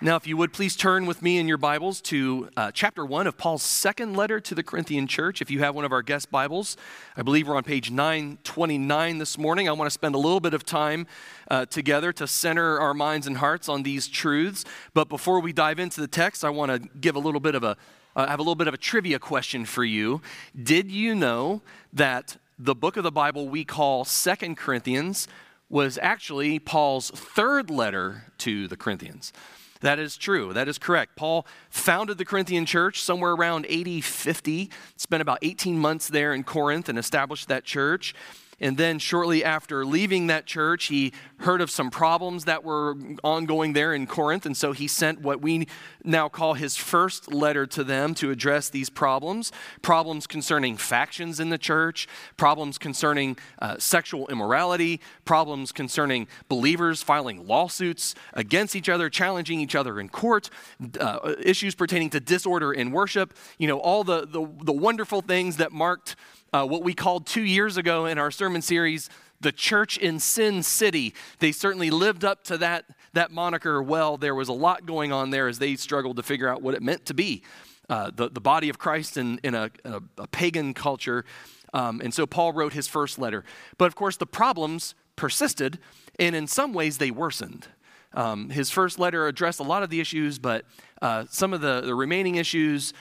Now, if you would, please turn with me in your Bibles to chapter 1 of Paul's second letter to the Corinthian church. If you have one of our guest Bibles, I believe we're on page 929 this morning. I want to spend a little bit of time together to center our minds and hearts on these truths. But before we dive into the text, I want to give have a little bit of a trivia question for you. Did you know that the book of the Bible we call 2 Corinthians was actually Paul's third letter to the Corinthians? That is true. That is correct. Paul founded the Corinthian church somewhere around AD 50, spent about 18 months there in Corinth and established that church. And then shortly after leaving that church, he heard of some problems that were ongoing there in Corinth. And so he sent what we now call his first letter to them to address these problems. Problems concerning factions in the church, problems concerning sexual immorality, problems concerning believers filing lawsuits against each other, challenging each other in court, issues pertaining to disorder in worship, all the wonderful things that marked what we called 2 years ago in our sermon series, the church in Sin City. They certainly lived up to that moniker well. There was a lot going on there as they struggled to figure out what it meant to be the body of Christ in a pagan culture. And so Paul wrote his first letter. But of course, the problems persisted, and in some ways they worsened. His first letter addressed a lot of the issues, but some of the remaining issues,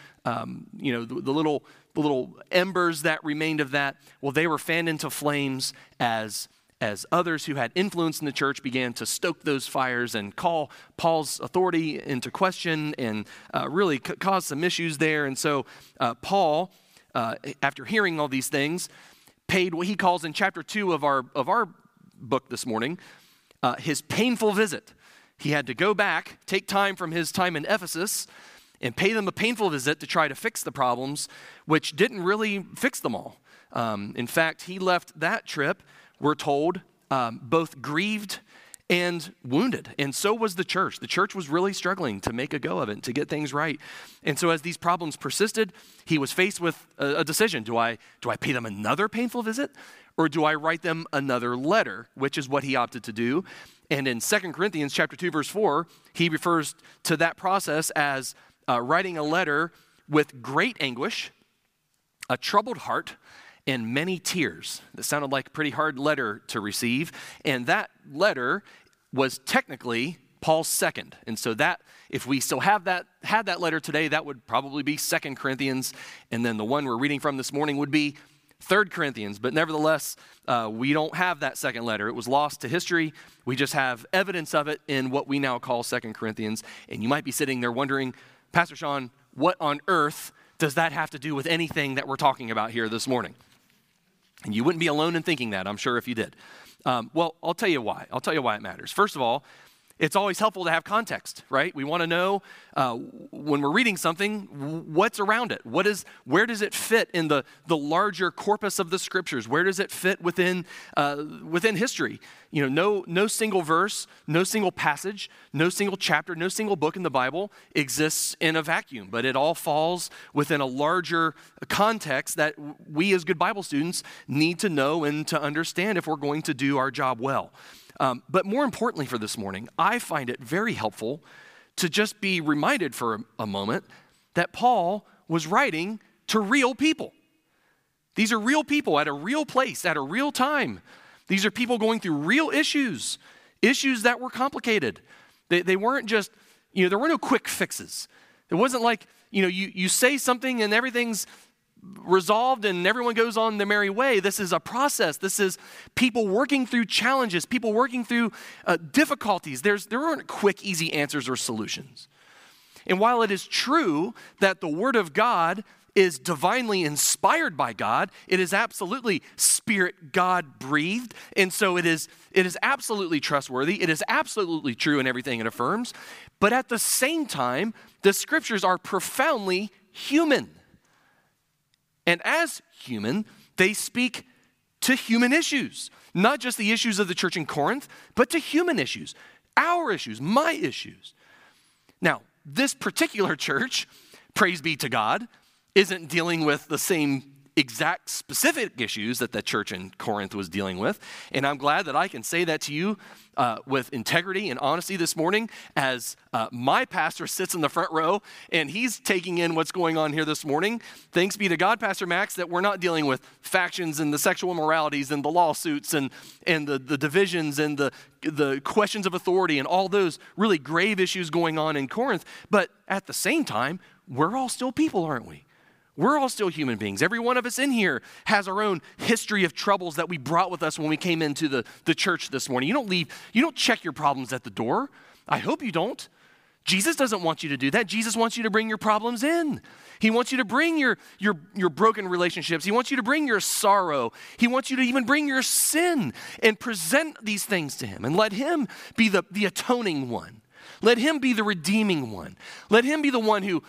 the little embers that remained of that, well, they were fanned into flames as others who had influence in the church began to stoke those fires and call Paul's authority into question and really cause some issues there. And so Paul, after hearing all these things, paid what he calls in chapter 2 of our book this morning, his painful visit. He had to go back, take time from his time in Ephesus, and pay them a painful visit to try to fix the problems, which didn't really fix them all. In fact, he left that trip, we're told, both grieved and wounded. And so was the church. The church was really struggling to make a go of it, to get things right. And so as these problems persisted, he was faced with a decision. Do I pay them another painful visit, or do I write them another letter, which is what he opted to do. And in 2 Corinthians chapter 2, verse 4, he refers to that process as writing a letter with great anguish, a troubled heart, and many tears. That sounded like a pretty hard letter to receive. And that letter was technically Paul's second. And so that, if we still had that letter today, that would probably be 2 Corinthians. And then the one we're reading from this morning would be 3 Corinthians. But nevertheless, we don't have that second letter. It was lost to history. We just have evidence of it in what we now call 2 Corinthians. And you might be sitting there wondering, Pastor Sean, what on earth does that have to do with anything that we're talking about here this morning? And you wouldn't be alone in thinking that, I'm sure, if you did. Well, I'll tell you why. I'll tell you why it matters. First of all, it's always helpful to have context, right? We want to know when we're reading something, what's around it? Where does it fit in the larger corpus of the scriptures? Where does it fit within history? No single verse, no single passage, no single chapter, no single book in the Bible exists in a vacuum, but it all falls within a larger context that we as good Bible students need to know and to understand if we're going to do our job well. But more importantly for this morning, I find it very helpful to just be reminded for a moment that Paul was writing to real people. These are real people at a real place, at a real time. These are people going through real issues that were complicated. They weren't just, there were no quick fixes. It wasn't like, you say something and everything's resolved and everyone goes on their merry way. This is a process. This is people working through challenges, people working through difficulties. There aren't quick, easy answers or solutions. And while it is true that the Word of God is divinely inspired by God, it is absolutely Spirit God breathed. And so it is absolutely trustworthy. It is absolutely true in everything it affirms. But at the same time, the Scriptures are profoundly human. And as human, they speak to human issues, not just the issues of the church in Corinth, but to human issues, our issues, my issues. Now, this particular church, praise be to God, isn't dealing with the same exact specific issues that the church in Corinth was dealing with. And I'm glad that I can say that to you with integrity and honesty this morning as my pastor sits in the front row and he's taking in what's going on here this morning. Thanks be to God, Pastor Max, that we're not dealing with factions and the sexual immoralities and the lawsuits and the divisions and the questions of authority and all those really grave issues going on in Corinth. But at the same time, we're all still people, aren't we? We're all still human beings. Every one of us in here has our own history of troubles that we brought with us when we came into the church this morning. You don't check your problems at the door. I hope you don't. Jesus doesn't want you to do that. Jesus wants you to bring your problems in. He wants you to bring your broken relationships. He wants you to bring your sorrow. He wants you to even bring your sin and present these things to him and let him be the atoning one. Let him be the redeeming one. Let him be the one who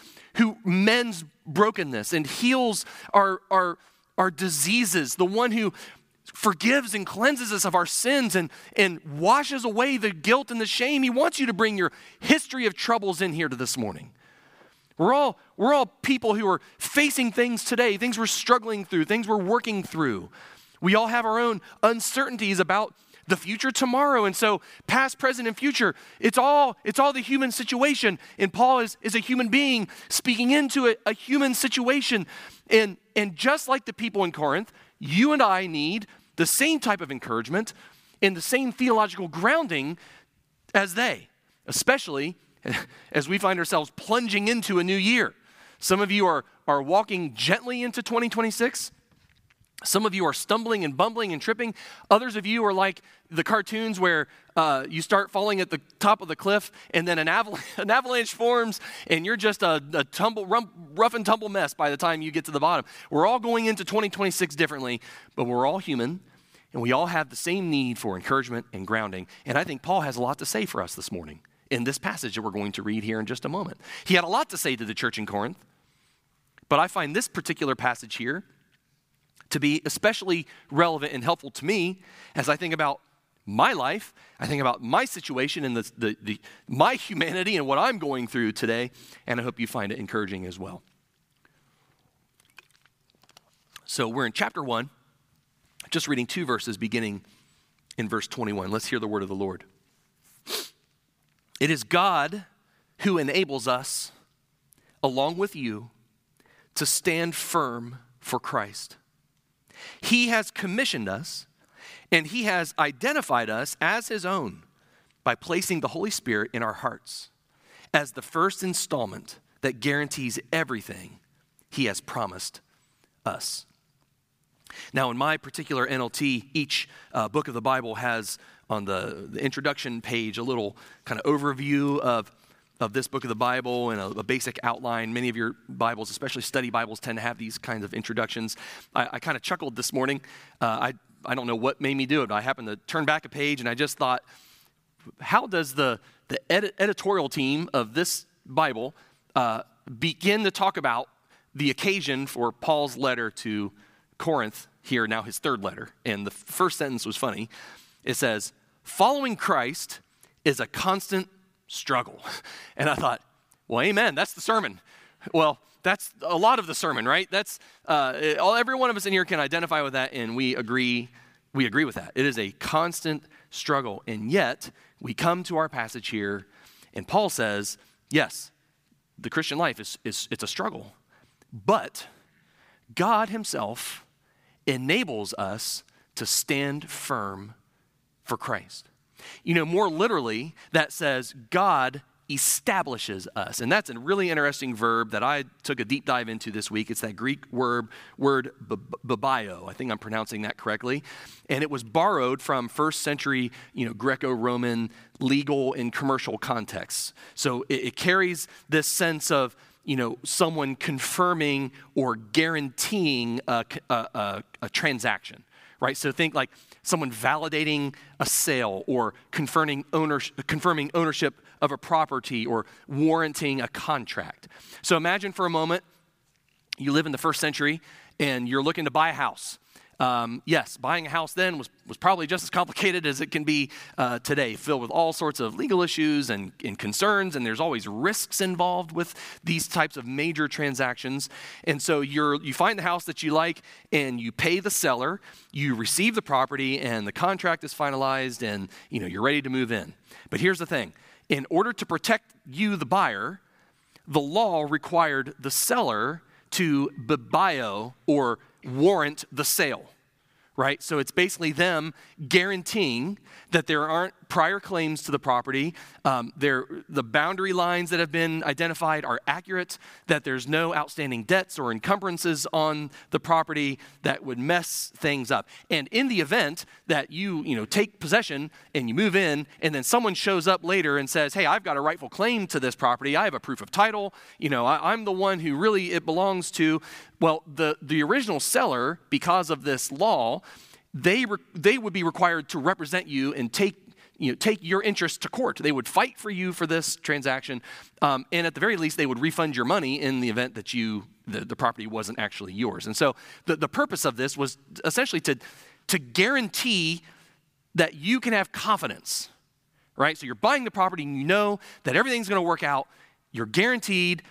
mends brokenness and heals our diseases, the one who forgives and cleanses us of our sins and washes away the guilt and the shame. He wants you to bring your history of troubles in here to this morning. We're all people who are facing things today, things we're struggling through, things we're working through. We all have our own uncertainties about the future tomorrow. And so past, present, and future, it's all the human situation. And Paul is a human being speaking into a human situation. And just like the people in Corinth, you and I need the same type of encouragement and the same theological grounding as they, especially as we find ourselves plunging into a new year. Some of you are walking gently into 2026. Some of you are stumbling and bumbling and tripping. Others of you are like the cartoons where you start falling at the top of the cliff and then an avalanche forms and you're just a rough and tumble mess by the time you get to the bottom. We're all going into 2026 differently, but we're all human and we all have the same need for encouragement and grounding. And I think Paul has a lot to say for us this morning in this passage that we're going to read here in just a moment. He had a lot to say to the church in Corinth, but I find this particular passage here to be especially relevant and helpful to me as I think about my life, I think about my situation and my humanity and what I'm going through today, and I hope you find it encouraging as well. So we're in chapter 1, just reading 2 verses beginning in verse 21. Let's hear the word of the Lord. It is God who enables us, along with you, to stand firm for Christ. He has commissioned us, and he has identified us as his own by placing the Holy Spirit in our hearts as the first installment that guarantees everything he has promised us. Now, in my particular NLT, each book of the Bible has on the introduction page a little kind of overview of this book of the Bible and a basic outline. Many of your Bibles, especially study Bibles, tend to have these kinds of introductions. I kind of chuckled this morning. I don't know what made me do it, but I happened to turn back a page and I just thought, how does the editorial team of this Bible begin to talk about the occasion for Paul's letter to Corinth here, now his third letter? And the first sentence was funny. It says, following Christ is a constant struggle. And I thought, well, amen, that's the sermon. Well, that's a lot of the sermon, right? That's every one of us in here can identify with that, and we agree with that. It is a constant struggle, and yet we come to our passage here, and Paul says, yes, the Christian life it's a struggle, but God himself enables us to stand firm for Christ. You know, more literally, that says God establishes us. And that's a really interesting verb that I took a deep dive into this week. It's that Greek word babio. I think I'm pronouncing that correctly. And it was borrowed from first century, Greco-Roman legal and commercial contexts. So it carries this sense of, someone confirming or guaranteeing a transaction, right? So think like someone validating a sale or confirming ownership of a property or warranting a contract. So imagine for a moment, you live in the first century and you're looking to buy a house. yes, buying a house then was probably just as complicated as it can be today, filled with all sorts of legal issues and concerns, and there's always risks involved with these types of major transactions. And so you find the house that you like, and you pay the seller, you receive the property, and the contract is finalized, and you're ready to move in. But here's the thing. In order to protect you, the buyer, the law required the seller to bibio, or warrant the sale, right? So it's basically them guaranteeing that there aren't prior claims to the property, the boundary lines that have been identified are accurate, that there's no outstanding debts or encumbrances on the property that would mess things up. And in the event that you take possession and you move in, and then someone shows up later and says, hey, I've got a rightful claim to this property, I have a proof of title, I'm the one who really it belongs to. Well, the original seller, because of this law, they would be required to represent you and take your interest to court. They would fight for you for this transaction, and at the very least, they would refund your money in the event that the property wasn't actually yours. And so the purpose of this was essentially to guarantee that you can have confidence, right? So you're buying the property and you know that everything's going to work out. You're guaranteed.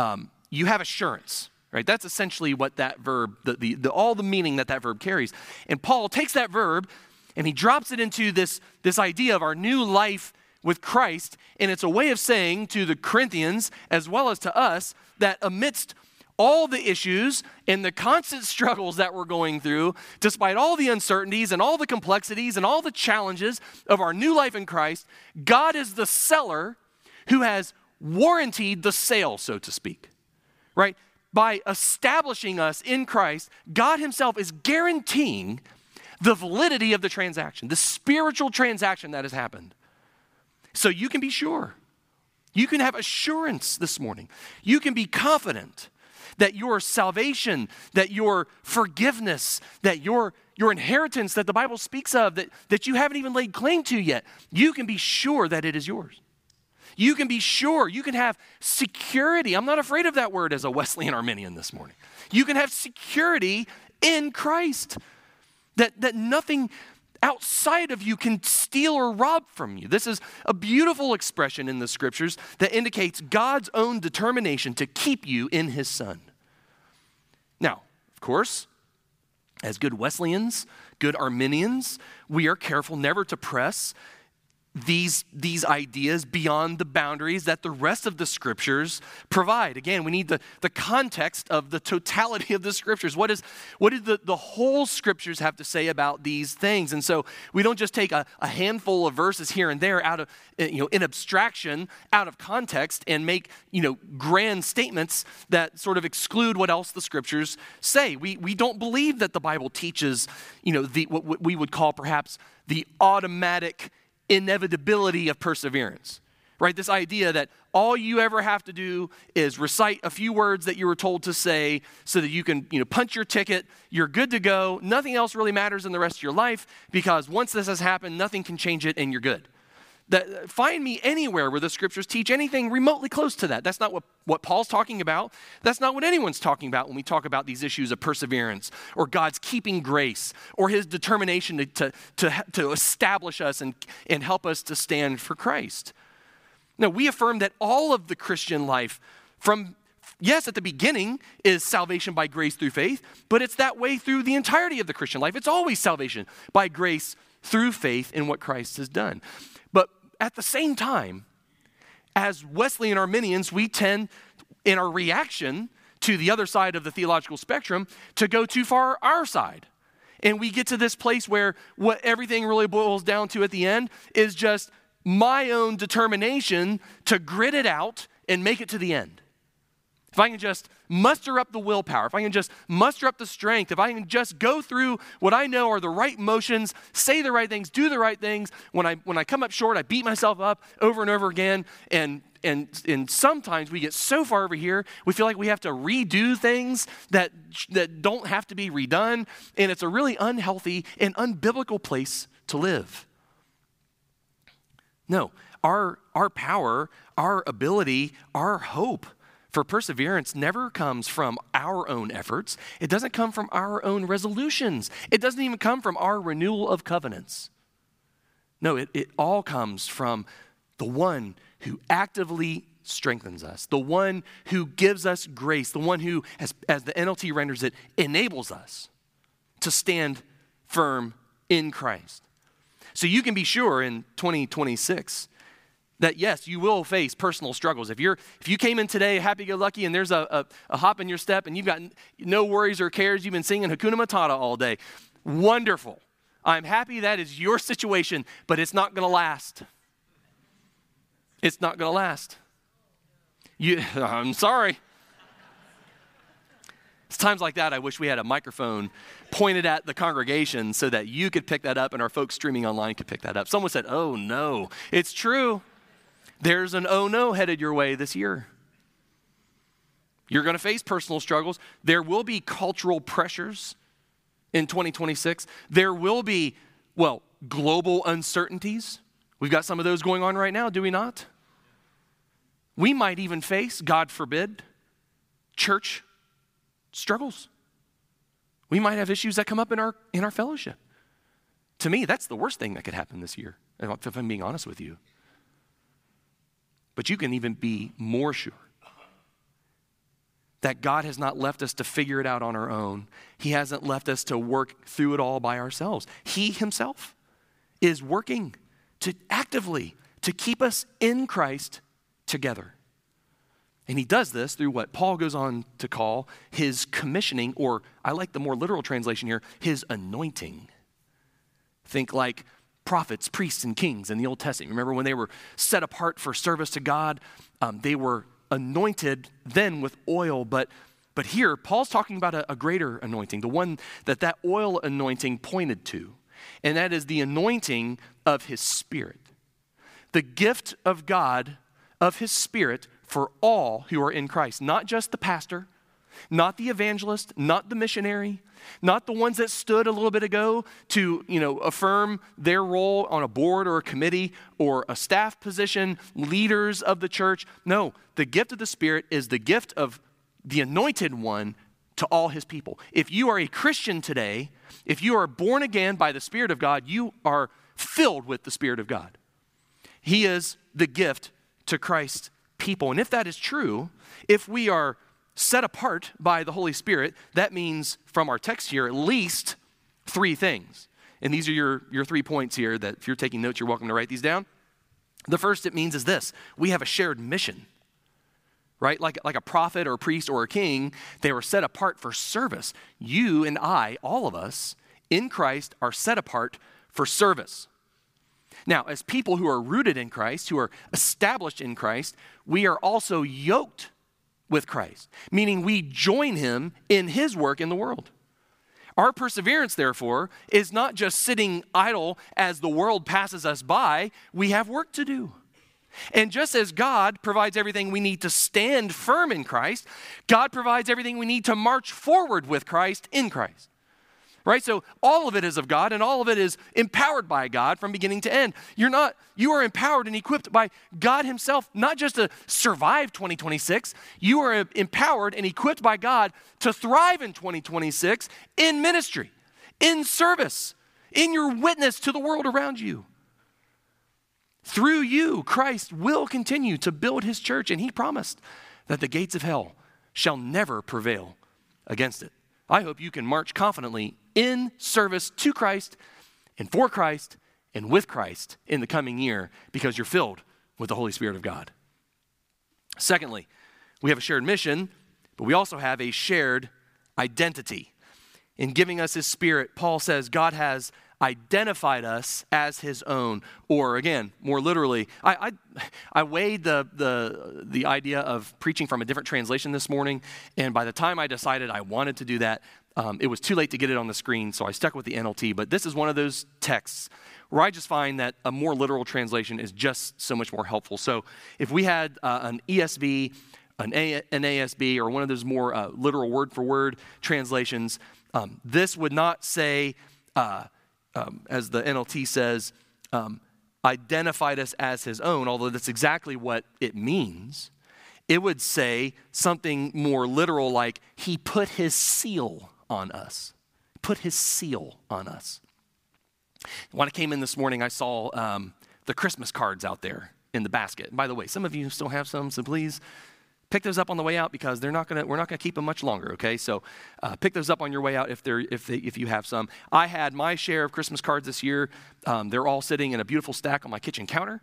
You have assurance. Right, that's essentially what that verb, all the meaning that verb carries. And Paul takes that verb and he drops it into this idea of our new life with Christ. And it's a way of saying to the Corinthians, as well as to us, that amidst all the issues and the constant struggles that we're going through, despite all the uncertainties and all the complexities and all the challenges of our new life in Christ, God is the seller who has warranted the sale, so to speak, right? By establishing us in Christ, God himself is guaranteeing the validity of the transaction, the spiritual transaction that has happened. So you can be sure. You can have assurance this morning. You can be confident that your salvation, that your forgiveness, that your inheritance that the Bible speaks of, that you haven't even laid claim to yet, you can be sure that it is yours. You can be sure, you can have security. I'm not afraid of that word as a Wesleyan Arminian this morning. You can have security in Christ, that nothing outside of you can steal or rob from you. This is a beautiful expression in the scriptures that indicates God's own determination to keep you in his Son. Now, of course, as good Wesleyans, good Arminians, we are careful never to press these ideas beyond the boundaries that the rest of the scriptures provide. Again, we need the context of the totality of the scriptures. What did the whole scriptures have to say about these things? And so we don't just take a handful of verses here and there out of, in abstraction, out of context, and make, grand statements that sort of exclude what else the scriptures say. We don't believe that the Bible teaches, what we would call perhaps the automatic inevitability of perseverance, right? This idea that all you ever have to do is recite a few words that you were told to say so that you can, punch your ticket, you're good to go, nothing else really matters in the rest of your life because once this has happened, nothing can change it and you're good. Find me anywhere where the scriptures teach anything remotely close to that. That's not what Paul's talking about. That's not what anyone's talking about when we talk about these issues of perseverance or God's keeping grace or his determination to establish us and help us to stand for Christ. No, we affirm that all of the Christian life yes, at the beginning is salvation by grace through faith, but it's that way through the entirety of the Christian life. It's always salvation by grace through faith in what Christ has done. But at the same time, as Wesleyan Arminians, we tend, in our reaction to the other side of the theological spectrum, to go too far our side. And we get to this place where what everything really boils down to at the end is just my own determination to grit it out and make it to the end. If I can just muster up the willpower, if I can just muster up the strength, if I can just go through what I know are the right motions, say the right things, do the right things, when I come up short, I beat myself up over and over again, and sometimes we get so far over here, we feel like we have to redo things that don't have to be redone, and it's a really unhealthy and unbiblical place to live. No, our power, our ability, our hope For perseverance never comes from our own efforts. It doesn't come from our own resolutions. It doesn't even come from our renewal of covenants. No, it all comes from the one who actively strengthens us, the one who gives us grace, the one who, as the NLT renders it, enables us to stand firm in Christ. So you can be sure in 2026 that yes, you will face personal struggles. If you came in today happy-go-lucky and there's a hop in your step and you've got no worries or cares, you've been singing Hakuna Matata all day, wonderful. I'm happy that is your situation, but it's not going to last. It's not going to last. I'm sorry. It's times like that I wish we had a microphone pointed at the congregation so that you could pick that up and our folks streaming online could pick that up. Someone said, oh no, it's true. There's an oh no headed your way this year. You're going to face personal struggles. There will be cultural pressures in 2026. There will be, global uncertainties. We've got some of those going on right now, do we not? We might even face, God forbid, church struggles. We might have issues that come up in our fellowship. To me, that's the worst thing that could happen this year, if I'm being honest with you. But you can even be more sure that God has not left us to figure it out on our own. He hasn't left us to work through it all by ourselves. He himself is working actively to keep us in Christ together. And he does this through what Paul goes on to call his commissioning, or I like the more literal translation here, his anointing. Think like prophets, priests, and kings in the Old Testament. Remember when they were set apart for service to God, they were anointed then with oil, but here Paul's talking about a greater anointing, the one that oil anointing pointed to, and that is the anointing of his Spirit. The gift of God, of his Spirit for all who are in Christ, not just the pastor, not the evangelist, not the missionary, not the ones that stood a little bit ago to, affirm their role on a board or a committee or a staff position, leaders of the church. No, the gift of the Spirit is the gift of the anointed one to all his people. If you are a Christian today, if you are born again by the Spirit of God, you are filled with the Spirit of God. He is the gift to Christ's people. And if that is true, if we are set apart by the Holy Spirit, that means from our text here at least three things. And these are your 3 points here that if you're taking notes, you're welcome to write these down. The first it means is this: we have a shared mission, right? Like a prophet or a priest or a king, they were set apart for service. You and I, all of us in Christ, are set apart for service. Now, as people who are rooted in Christ, who are established in Christ, we are also yoked with Christ, meaning we join him in his work in the world. Our perseverance, therefore, is not just sitting idle as the world passes us by. We have work to do. And just as God provides everything we need to stand firm in Christ, God provides everything we need to march forward with Christ in Christ. Right? So all of it is of God, and all of it is empowered by God from beginning to end. You are empowered and equipped by God himself, not just to survive 2026. You are empowered and equipped by God to thrive in 2026 in ministry, in service, in your witness to the world around you. Through you, Christ will continue to build his church, and he promised that the gates of hell shall never prevail against it. I hope you can march confidently in service to Christ and for Christ and with Christ in the coming year because you're filled with the Holy Spirit of God. Secondly, we have a shared mission, but we also have a shared identity. In giving us his Spirit, Paul says God has identified us as his own. Or again, more literally, I weighed the idea of preaching from a different translation this morning, and by the time I decided I wanted to do that, it was too late to get it on the screen, so I stuck with the NLT. But this is one of those texts where I just find that a more literal translation is just so much more helpful. So if we had an ESV, an ASB, or one of those more literal word-for-word translations, this would not say, as the NLT says, identified us as his own, although that's exactly what it means. It would say something more literal like, he put his seal on us. Put his seal on us. When I came in this morning, I saw the Christmas cards out there in the basket. And by the way, some of you still have some, so please pick those up on the way out because we're not gonna keep them much longer. Okay, so pick those up on your way out if you have some. I had my share of Christmas cards this year. They're all sitting in a beautiful stack on my kitchen counter.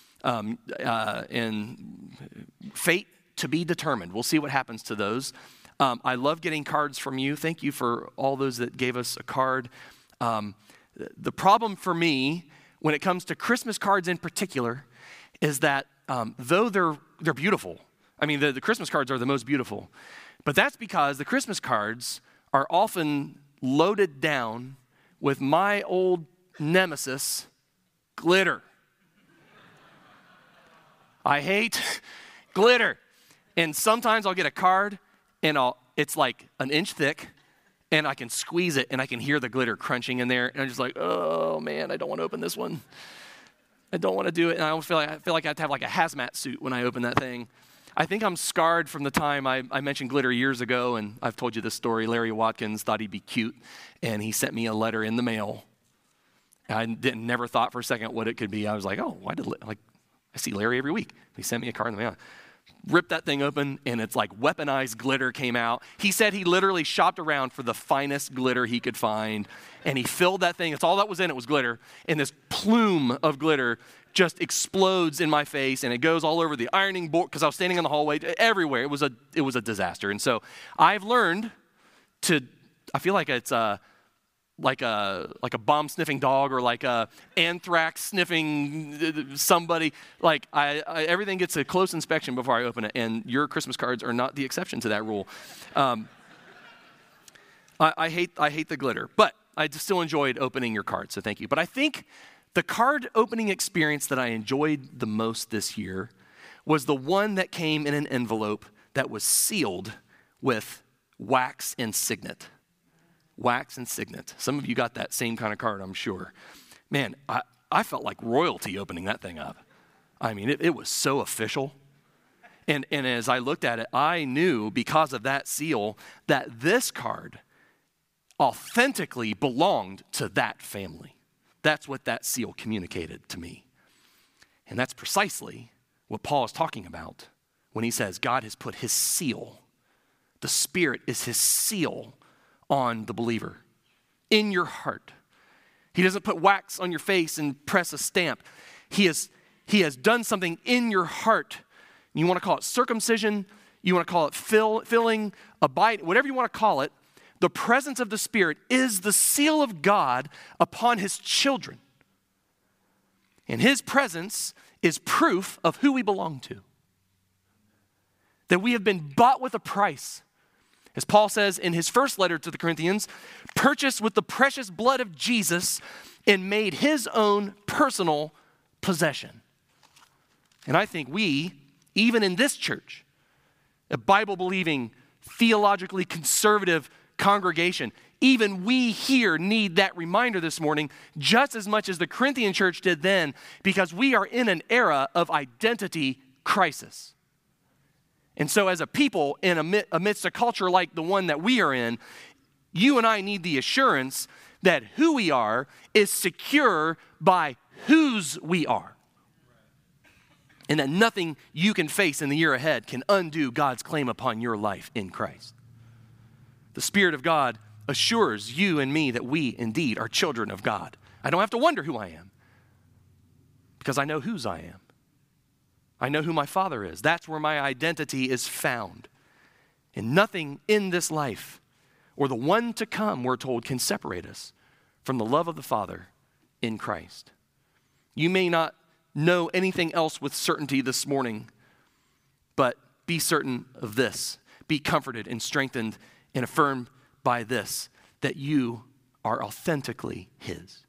And fate to be determined. We'll see what happens to those. I love getting cards from you. Thank you for all those that gave us a card. The problem for me when it comes to Christmas cards in particular is that though they're beautiful, I mean, the Christmas cards are the most beautiful, but that's because the Christmas cards are often loaded down with my old nemesis, glitter. I hate glitter. And sometimes I'll get a card and it's like an inch thick and I can squeeze it and I can hear the glitter crunching in there. And I'm just like, oh man, I don't want to open this one. I don't want to do it. And I almost feel like I have to have like a hazmat suit when I open that thing. I think I'm scarred from the time I mentioned glitter years ago, and I've told you this story. Larry Watkins thought he'd be cute, and he sent me a letter in the mail. I never thought for a second what it could be. I was like, oh, I see Larry every week. He sent me a card in the mail. Ripped that thing open, and it's like weaponized glitter came out. He said he literally shopped around for the finest glitter he could find, and he filled that thing. That's all that was in it was glitter, and this plume of glitter just explodes in my face, and it goes all over the ironing board because I was standing in the hallway everywhere. It was a disaster, and so I've learned to. I feel like it's like a bomb sniffing dog or like a anthrax sniffing somebody. Like I everything gets a close inspection before I open it, and your Christmas cards are not the exception to that rule. I hate the glitter, but I just still enjoyed opening your cards, so thank you. But I think the card opening experience that I enjoyed the most this year was the one that came in an envelope that was sealed with wax and signet. Wax and signet. Some of you got that same kind of card, I'm sure. Man, I felt like royalty opening that thing up. I mean, it was so official. And as I looked at it, I knew because of that seal that this card authentically belonged to that family. That's what that seal communicated to me. And that's precisely what Paul is talking about when he says God has put his seal. The Spirit is his seal on the believer, in your heart. He doesn't put wax on your face and press a stamp. He has done something in your heart. You want to call it circumcision, you want to call it filling, abide, whatever you want to call it. The presence of the Spirit is the seal of God upon his children. And his presence is proof of who we belong to. That we have been bought with a price. As Paul says in his first letter to the Corinthians, purchased with the precious blood of Jesus and made his own personal possession. And I think we, even in this church, a Bible-believing, theologically conservative congregation, even we here need that reminder this morning just as much as the Corinthian church did then, because we are in an era of identity crisis. And so as a people amidst a culture like the one that we are in, you and I need the assurance that who we are is secure by whose we are. And that nothing you can face in the year ahead can undo God's claim upon your life in Christ. The Spirit of God assures you and me that we indeed are children of God. I don't have to wonder who I am because I know whose I am. I know who my Father is. That's where my identity is found. And nothing in this life or the one to come, we're told, can separate us from the love of the Father in Christ. You may not know anything else with certainty this morning, but be certain of this. Be comforted and strengthened and affirmed by this, that you are authentically his.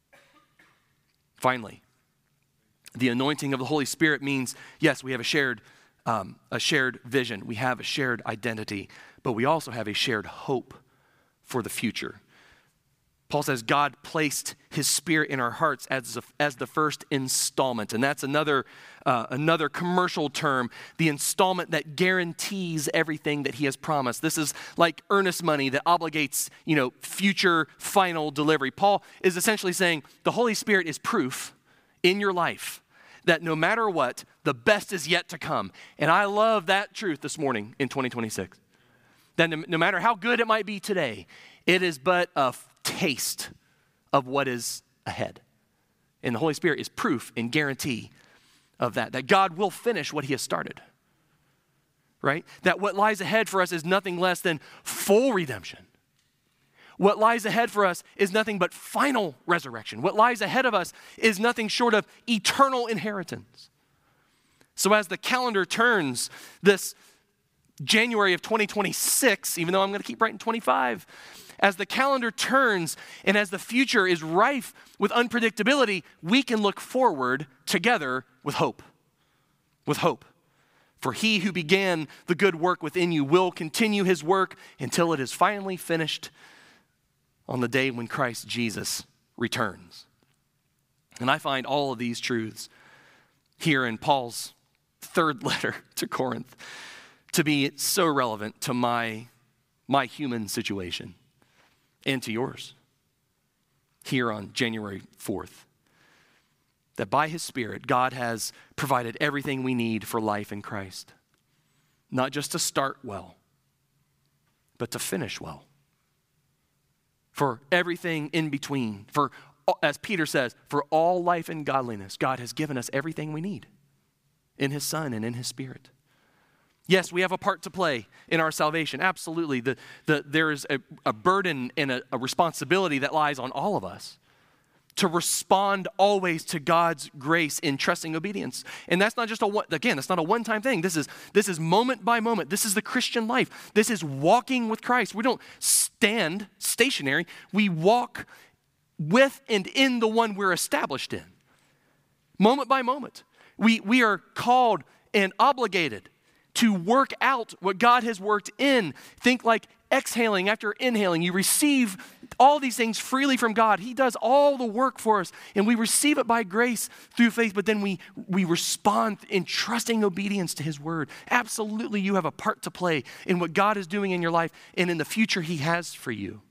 Finally, the anointing of the Holy Spirit means, yes, we have a shared vision. We have a shared identity, but we also have a shared hope for the future. Paul says God placed his Spirit in our hearts as the first installment. And that's another commercial term, the installment that guarantees everything that he has promised. This is like earnest money that obligates, future final delivery. Paul is essentially saying the Holy Spirit is proof in your life that no matter what, the best is yet to come. And I love that truth this morning in 2026. That no matter how good it might be today, it is but a taste of what is ahead. And the Holy Spirit is proof and guarantee of that God will finish what he has started, right? That what lies ahead for us is nothing less than full redemption. What lies ahead for us is nothing but final resurrection. What lies ahead of us is nothing short of eternal inheritance. So as the calendar turns this January of 2026, even though I'm going to keep writing 25, as the calendar turns and as the future is rife with unpredictability, we can look forward together with hope. With hope. For he who began the good work within you will continue his work until it is finally finished on the day when Christ Jesus returns. And I find all of these truths here in Paul's third letter to Corinth to be so relevant to my human situation and to yours here on January 4th. That by his Spirit, God has provided everything we need for life in Christ. Not just to start well, but to finish well. For everything in between, for, as Peter says, for all life and godliness, God has given us everything we need in his Son and in his Spirit. Yes, we have a part to play in our salvation. Absolutely. There is a burden and a responsibility that lies on all of us to respond always to God's grace in trusting obedience. And that's not just that's not a one-time thing. This is moment by moment. This is the Christian life. This is walking with Christ. We don't stand stationary. We walk with and in the one we're established in. Moment by moment. We are called and obligated to work out what God has worked in. Think like exhaling after inhaling. You receive all these things freely from God. He does all the work for us, and we receive it by grace through faith, but then we respond in trusting obedience to his word. Absolutely, you have a part to play in what God is doing in your life and in the future he has for you.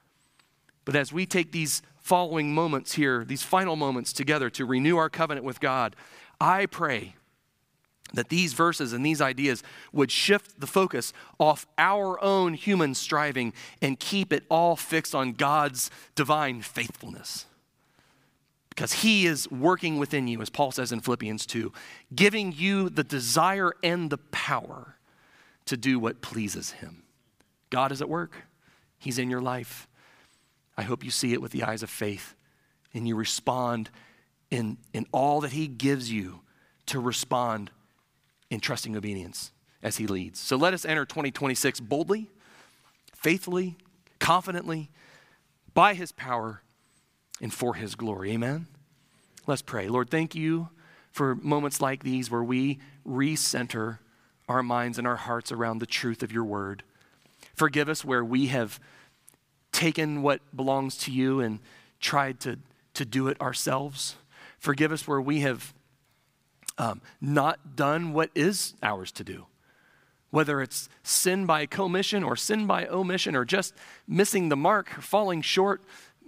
But as we take these following moments here, these final moments together to renew our covenant with God, I pray that these verses and these ideas would shift the focus off our own human striving and keep it all fixed on God's divine faithfulness. Because he is working within you, as Paul says in Philippians 2, giving you the desire and the power to do what pleases him. God is at work. He's in your life. I hope you see it with the eyes of faith and you respond in all that he gives you to respond in trusting obedience as he leads. So let us enter 2026 boldly, faithfully, confidently, by his power and for his glory. Amen? Let's pray. Lord, thank you for moments like these where we recenter our minds and our hearts around the truth of your word. Forgive us where we have taken what belongs to you and tried to do it ourselves. Forgive us where we have not done what is ours to do. Whether it's sin by commission or sin by omission or just missing the mark, falling short,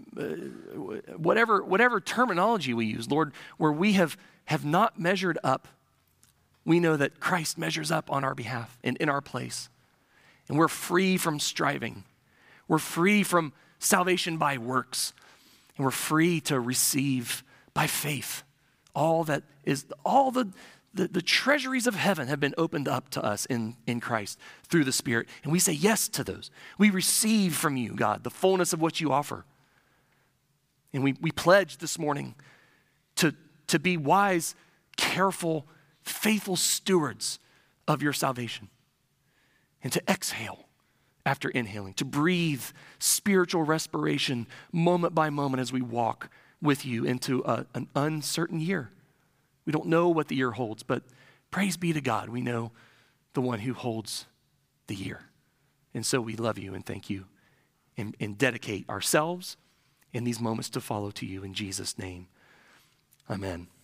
whatever terminology we use, Lord, where we have not measured up, we know that Christ measures up on our behalf and in our place. And we're free from striving. We're free from salvation by works. And we're free to receive by faith. All the treasuries of heaven have been opened up to us in Christ through the Spirit. And we say yes to those. We receive from you, God, the fullness of what you offer. And we pledge this morning to be wise, careful, faithful stewards of your salvation. And to exhale after inhaling, to breathe spiritual respiration moment by moment as we walk with you into an uncertain year. We don't know what the year holds, but praise be to God, we know the one who holds the year. And so we love you and thank you and dedicate ourselves in these moments to follow to you in Jesus' name. Amen.